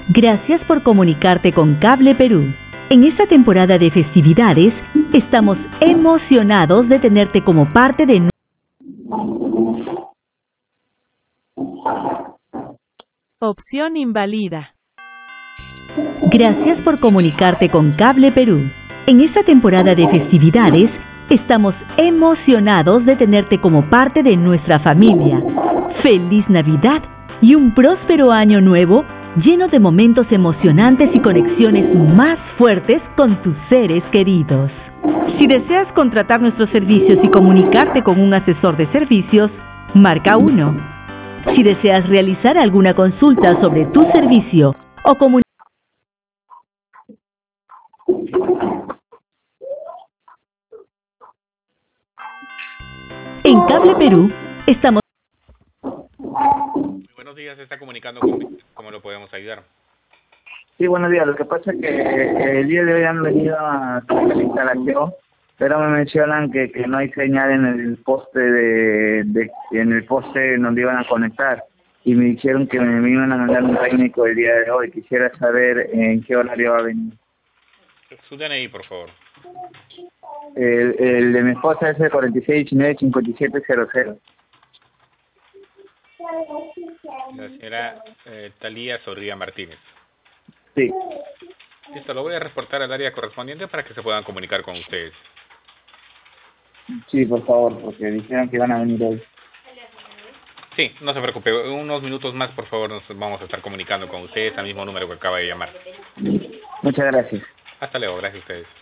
Gracias por comunicarte con Cable Perú. En esta temporada de festividades, estamos emocionados de tenerte como parte de... Opción invalida. Gracias por comunicarte con Cable Perú. En esta temporada de festividades, estamos emocionados de tenerte como parte de nuestra familia. ¡Feliz Navidad y un próspero año nuevo lleno de momentos emocionantes y conexiones más fuertes con tus seres queridos! Si deseas contratar nuestros servicios y comunicarte con un asesor de servicios, marca 1. Si deseas realizar alguna consulta sobre tu servicio o comunicar... En Cable Perú, estamos... Muy buenos días, se está comunicando conmigo. ¿Cómo lo podemos ayudar? Sí, buenos días. Lo que pasa es que el día de hoy han venido a hacer la instalación, pero me mencionan que no hay señal en el poste en el poste donde iban a conectar, y me dijeron que me iban a mandar un técnico el día de hoy. Quisiera saber en qué horario va a venir. Su DNI, por favor. El de mi esposa es el 4619-5700. La señora Talía Zorrilla Martínez. Sí. Listo, lo voy a reportar al área correspondiente para que se puedan comunicar con ustedes. Sí, por favor, porque dijeron que iban a venir hoy. Sí, no se preocupe. En unos minutos más, por favor, nos vamos a estar comunicando con ustedes al mismo número que acaba de llamar. Muchas gracias. Hasta luego, gracias a ustedes.